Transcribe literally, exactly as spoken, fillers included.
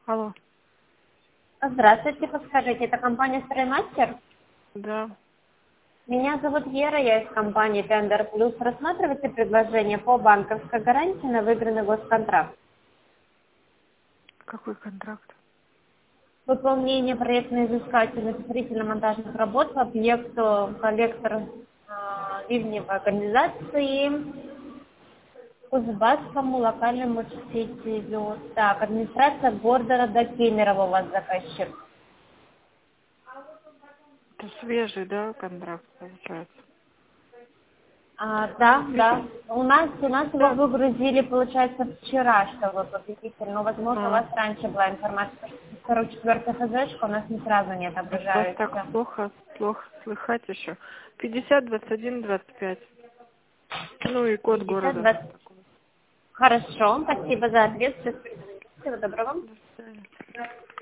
Алло. Здравствуйте, подскажите, это компания «Строймастер»? Да. Меня зовут Вера, я из компании «Тендер Плюс». Рассматриваете предложение по банковской гарантии на выигранный госконтракт? Какой контракт? Выполнение проектно-изыскательных строительно-монтажных работ по объекту коллектор э, ливневой канализации Кузбасскому локальному чтителю. Так, администрация города Кемерово у вас заказчик. Это свежий, да, контракт получается? А, да, да. У нас, у нас его Да. выгрузили, получается, вчера, что вы победитель. Но, возможно, у А, вас раньше была информация, что второй, четвертый ФЗшка у нас не сразу не вас так отображается. плохо, плохо слыхать еще. пятьдесят двадцать один двадцать пять. Ну и код пятьдесят города. двадцать. Хорошо, спасибо за ответ. Всего доброго. До свидания.